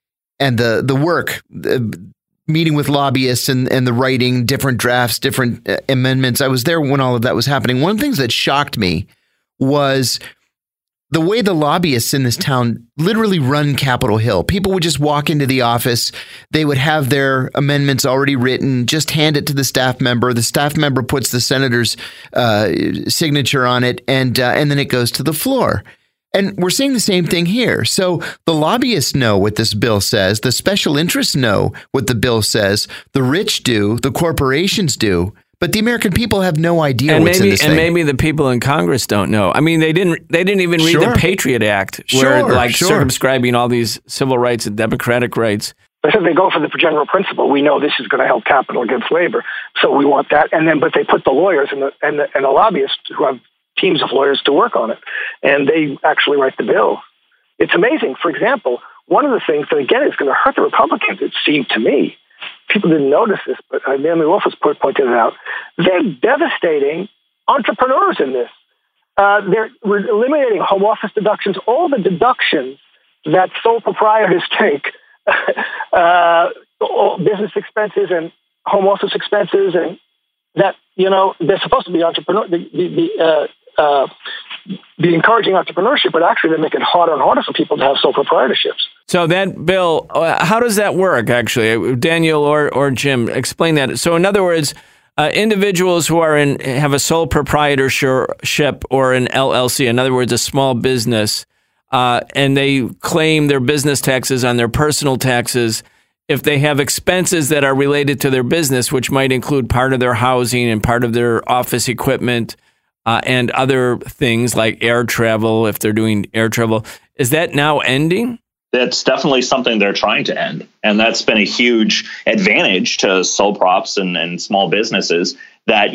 work, meeting with lobbyists and the writing, different drafts, different amendments. I was there when all of that was happening. One of the things that shocked me was the way the lobbyists in this town literally run Capitol Hill. People would just walk into the office. They would have their amendments already written, just hand it to the staff member. The staff member puts the senator's signature on it, and then it goes to the floor. And we're seeing the same thing here. So the lobbyists know what this bill says. The special interests know what the bill says. The rich do. The corporations do. But the American people have no idea and what's in this thing. And maybe the people in Congress don't know. I mean, they didn't even read the Patriot Act, where circumscribing all these civil rights and democratic rights. So they go for the general principle. We know this is going to help capital against labor, so we want that. But they put the lawyers and the lobbyists who have teams of lawyers to work on it, and they actually write the bill. It's amazing. For example, one of the things that again is going to hurt the Republicans, it seemed to me. People didn't notice this, but Naomi Wolf has pointed it out. They're devastating entrepreneurs in this. They're eliminating home office deductions, all the deductions that sole proprietors take, business expenses and home office expenses, and that, they're supposed to be be encouraging entrepreneurship, but actually they make it harder and harder for people to have sole proprietorships. So that bill, how does that work, actually? Daniel or Jim, explain that. So in other words, individuals who have a sole proprietorship or an LLC, in other words, a small business, and they claim their business taxes on their personal taxes, if they have expenses that are related to their business, which might include part of their housing and part of their office equipment, and other things like air travel, if they're doing air travel, is that now ending? That's definitely something they're trying to end. And that's been a huge advantage to sole props and small businesses that,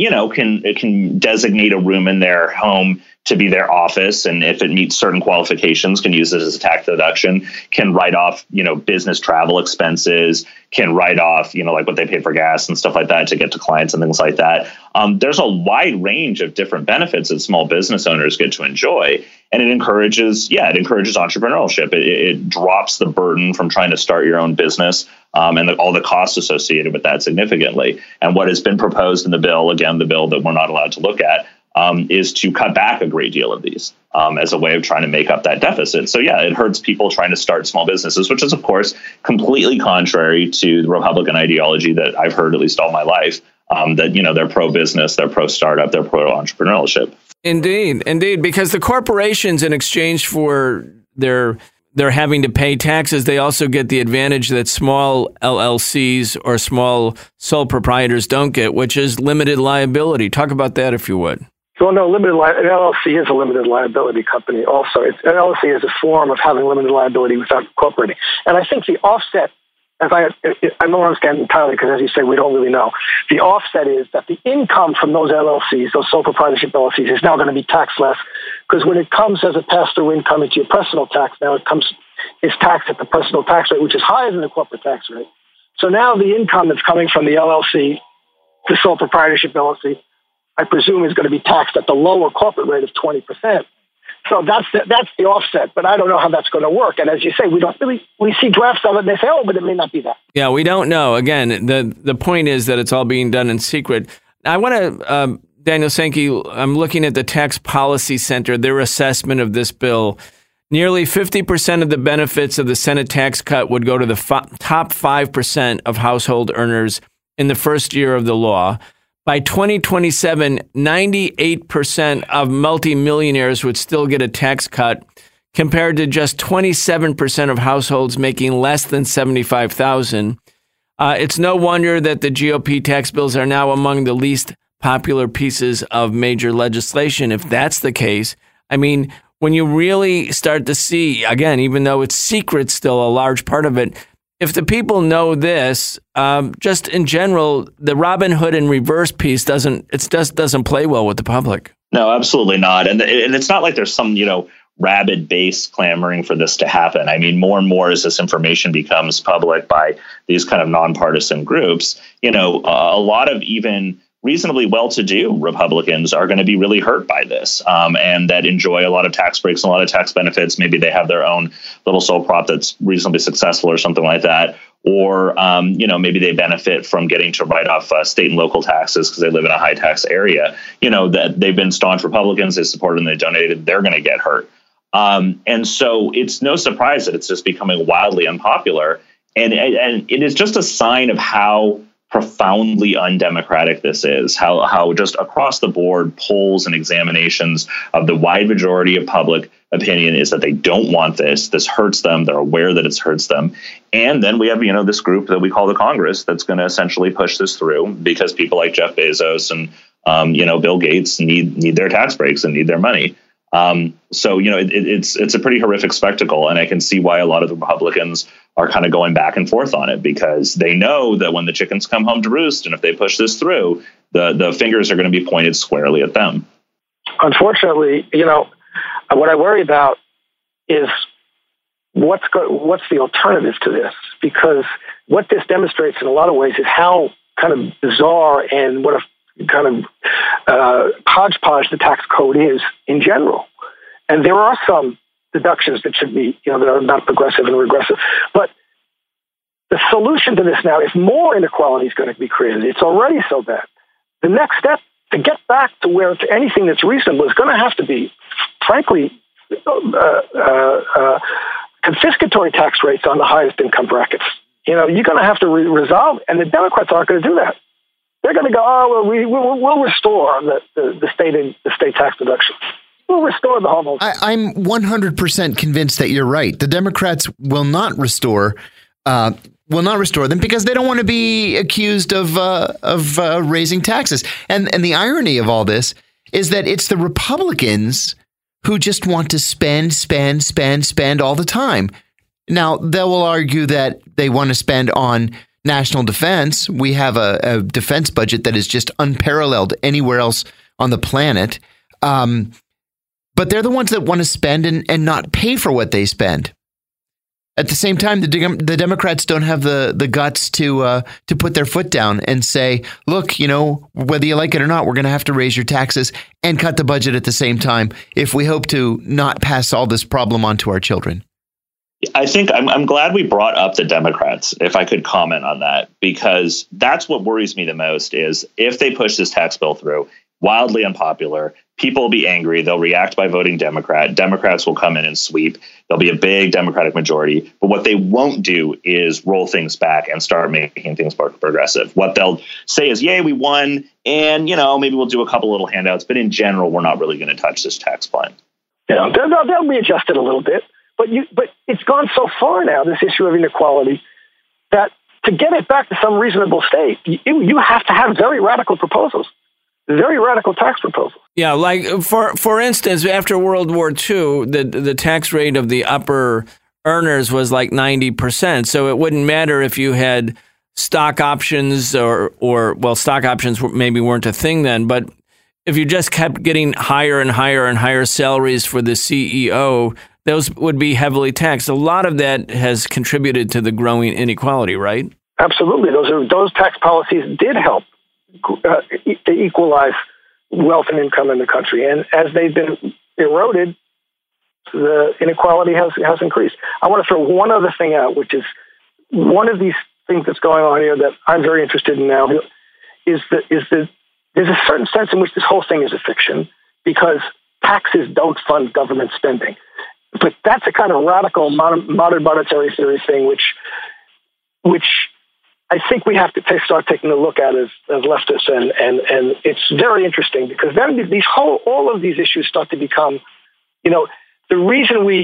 can designate a room in their home to be their office. And if it meets certain qualifications, can use it as a tax deduction, can write off, business travel expenses, can write off, like what they pay for gas and stuff like that to get to clients and things like that. There's a wide range of different benefits that small business owners get to enjoy. And it encourages entrepreneurship. It drops the burden from trying to start your own business and all the costs associated with that significantly. And what has been proposed in the bill, again, the bill that we're not allowed to look at, is to cut back a great deal of these as a way of trying to make up that deficit. So, it hurts people trying to start small businesses, which is, of course, completely contrary to the Republican ideology that I've heard at least all my life, that, they're pro-business, they're pro-startup, they're pro-entrepreneurship. Indeed, because the corporations, in exchange for their having to pay taxes, they also get the advantage that small LLCs or small sole proprietors don't get, which is limited liability. Talk about that, if you would. Well, no, an LLC is a limited liability company also. An LLC is a form of having limited liability without incorporating. And I think the offset, I don't understand entirely because, as you say, we don't really know. The offset is that the income from those LLCs, those sole proprietorship LLCs, is now going to be taxed less because when it comes as a pass-through income into your personal tax, now it's taxed at the personal tax rate, which is higher than the corporate tax rate. So now the income that's coming from the LLC, the sole proprietorship LLC, I presume is going to be taxed at the lower corporate rate of 20%. So that's the offset, but I don't know how that's going to work. And as you say, we see drafts of it and they say, but it may not be that. Yeah, we don't know. Again, the point is that it's all being done in secret. I want to, Daniel Sankey, I'm looking at the Tax Policy Center, their assessment of this bill. Nearly 50% of the benefits of the Senate tax cut would go to the top 5% of household earners in the first year of the law. By 2027, 98% of multimillionaires would still get a tax cut, compared to just 27% of households making less than $75,000. It's no wonder that the GOP tax bills are now among the least popular pieces of major legislation. If that's the case, I mean, when you really start to see, again, even though it's secret still, a large part of it, if the people know this, just in general, the Robin Hood in reverse piece doesn't play well with the public. No, absolutely not. And it's not like there's some, rabid base clamoring for this to happen. I mean, more and more as this information becomes public by these kind of nonpartisan groups, a lot of even reasonably well-to-do Republicans are going to be really hurt by this, and that enjoy a lot of tax breaks and a lot of tax benefits. Maybe they have their own little sole prop that's reasonably successful or something like that. Or, maybe they benefit from getting to write off state and local taxes because they live in a high tax area. That they've been staunch Republicans, they supported them, they donated, they're going to get hurt. And so it's no surprise that it's just becoming wildly unpopular. And it is just a sign of how profoundly undemocratic this is, how just across the board polls and examinations of the wide majority of public opinion is that they don't want this. This hurts them. They're aware that it hurts them. And then we have, this group that we call the Congress that's going to essentially push this through because people like Jeff Bezos and, Bill Gates need their tax breaks and need their money. So it's a pretty horrific spectacle. And I can see why a lot of the Republicans are kind of going back and forth on it, because they know that when the chickens come home to roost, and if they push this through, the fingers are going to be pointed squarely at them. Unfortunately, what I worry about is what's the alternative to this? Because what this demonstrates in a lot of ways is how kind of bizarre and what a kind of hodgepodge the tax code is in general. And there are some deductions that should be, that are not progressive and regressive. But the solution to this now, if more inequality is going to be created, it's already so bad. The next step to get back to where to anything that's reasonable is going to have to be, frankly, confiscatory tax rates on the highest income brackets. You're going to have to resolve, and the Democrats aren't going to do that. They're going to go, we'll restore the state tax deduction. We'll restore the home. I'm 100% convinced that you're right. The Democrats will not restore them because they don't want to be accused of raising taxes. And the irony of all this is that it's the Republicans who just want to spend all the time. Now, they will argue that they want to spend on national defense. We have a defense budget that is just unparalleled anywhere else on the planet. But they're the ones that want to spend and not pay for what they spend. At the same time, the Democrats don't have the guts to put their foot down and say, look, whether you like it or not, we're going to have to raise your taxes and cut the budget at the same time if we hope to not pass all this problem on to our children. I think I'm glad we brought up the Democrats, if I could comment on that, because that's what worries me the most is if they push this tax bill through, wildly unpopular, people will be angry. They'll react by voting Democrat. Democrats will come in and sweep. There'll be a big Democratic majority. But what they won't do is roll things back and start making things more progressive. What they'll say is, yay, we won. And, maybe we'll do a couple little handouts. But in general, we're not really going to touch this tax plan. They'll be adjusted a little bit. But it's gone so far now, this issue of inequality, that to get it back to some reasonable state, you have to have very radical proposals. Very radical tax proposals. Yeah, like for instance, after World War II, the tax rate of the upper earners was like 90%. So it wouldn't matter if you had stock options or stock options maybe weren't a thing then, but if you just kept getting higher and higher and higher salaries for the CEO, those would be heavily taxed. A lot of that has contributed to the growing inequality, right? Absolutely. Those tax policies did help to equalize wealth and income in the country. And as they've been eroded, the inequality has increased. I want to throw one other thing out, which is one of these things that's going on here that I'm very interested in now is that there's a certain sense in which this whole thing is a fiction because taxes don't fund government spending. But that's a kind of radical modern monetary theory thing, which I think we have to start taking a look at as leftists, and it's very interesting because then all of these issues start to become, the reason we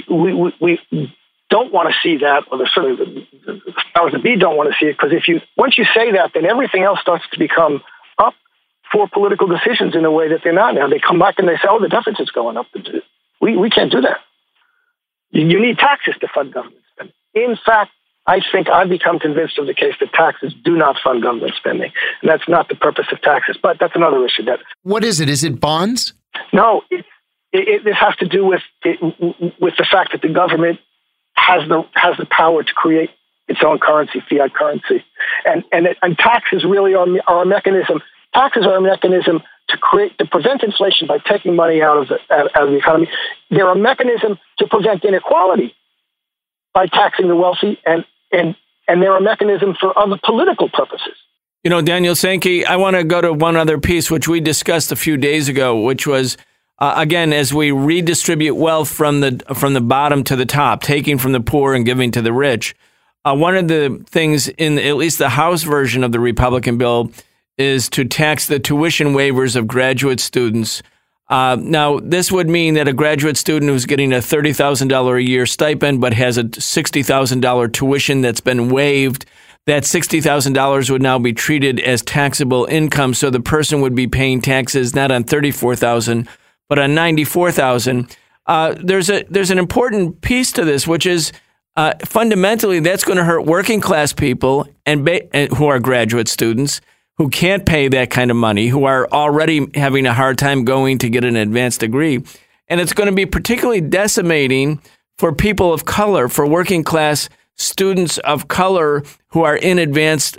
don't want to see that, or certainly the powers that be don't want to see it, because once you say that, then everything else starts to become up for political decisions in a way that they're not now. They come back and they say, the deficit's going up. We can't do that. You need taxes to fund government spending. In fact, I think I've become convinced of the case that taxes do not fund government spending. And that's not the purpose of taxes, but that's another issue. What is it? Is it bonds? No, this has to do with the fact that the government has the power to create its own currency, fiat currency. And taxes really are a mechanism. Taxes are a mechanism to prevent inflation by taking money out of the economy. They're a mechanism to prevent inequality by taxing the wealthy, and they're a mechanism for other political purposes. Daniel Sankey, I want to go to one other piece, which we discussed a few days ago, which was, again, as we redistribute wealth from the bottom to the top, taking from the poor and giving to the rich. One of the things in at least the House version of the Republican bill is to tax the tuition waivers of graduate students Now, this would mean that a graduate student who's getting a $30,000 a year stipend but has a $60,000 tuition that's been waived, that $60,000 would now be treated as taxable income. So the person would be paying taxes not on $34,000 but on $94,000. There's an important piece to this, which is fundamentally that's going to hurt working class people and who are graduate students, who can't pay that kind of money, who are already having a hard time going to get an advanced degree. And it's going to be particularly decimating for people of color, for working class students of color who are in advanced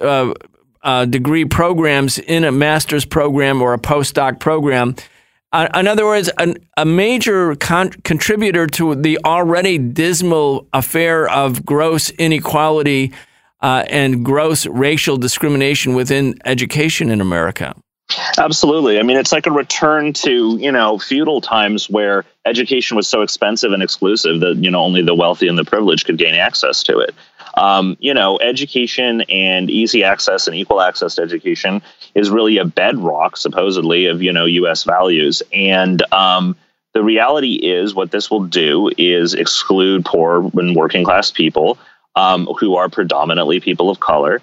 degree programs, in a master's program or a postdoc program. In other words, a major contributor to the already dismal affair of gross inequality and gross racial discrimination within education in America. Absolutely. I mean, it's like a return to, feudal times where education was so expensive and exclusive that, only the wealthy and the privileged could gain access to it. Education and easy access and equal access to education is really a bedrock, supposedly, of, U.S. values. And the reality is what this will do is exclude poor and working class people who are predominantly people of color,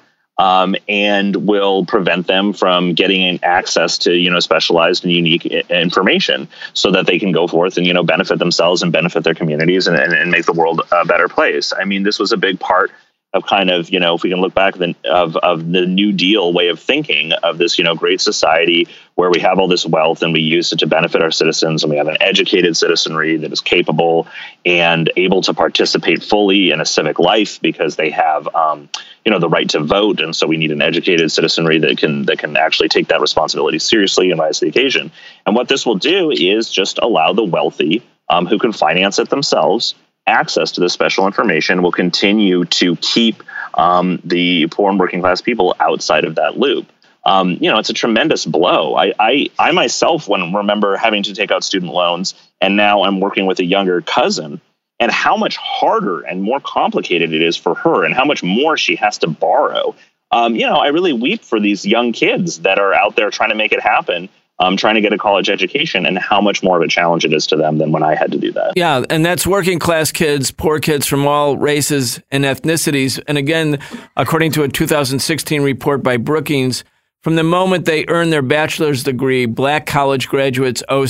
and will prevent them from getting access to, specialized and unique information so that they can go forth and, benefit themselves and benefit their communities and make the world a better place. I mean, this was a big part of kind of, if we can look back of the New Deal way of thinking of this, great society where we have all this wealth and we use it to benefit our citizens, and we have an educated citizenry that is capable and able to participate fully in a civic life because they have, the right to vote. And so we need an educated citizenry that can actually take that responsibility seriously and rise to the occasion. And what this will do is just allow the wealthy who can finance it themselves access to this special information, will continue to keep the poor and working class people outside of that loop. It's a tremendous blow. I myself remember having to take out student loans, and now I'm working with a younger cousin, and how much harder and more complicated it is for her and how much more she has to borrow. I really weep for these young kids that are out there trying to make it happen. Trying to get a college education, and how much more of a challenge it is to them than when I had to do that. Yeah, and that's working class kids, poor kids from all races and ethnicities. And again, according to a 2016 report by Brookings, from the moment they earn their bachelor's degree, black college graduates owe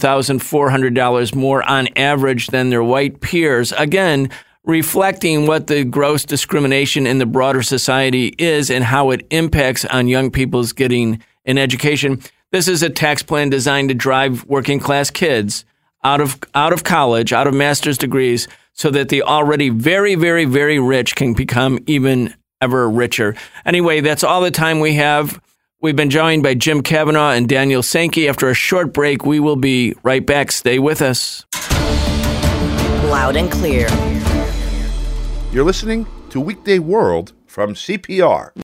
$7,400 more on average than their white peers. Again, reflecting what the gross discrimination in the broader society is and how it impacts on young people's getting an education. This is a tax plan designed to drive working class kids out of college, out of master's degrees, so that the already very, very, very rich can become even ever richer. Anyway, that's all the time we have. We've been joined by Jim Kavanaugh and Daniel Sankey. After a short break, we will be right back. Stay with us. Loud and clear. You're listening to Weekday World from CPR.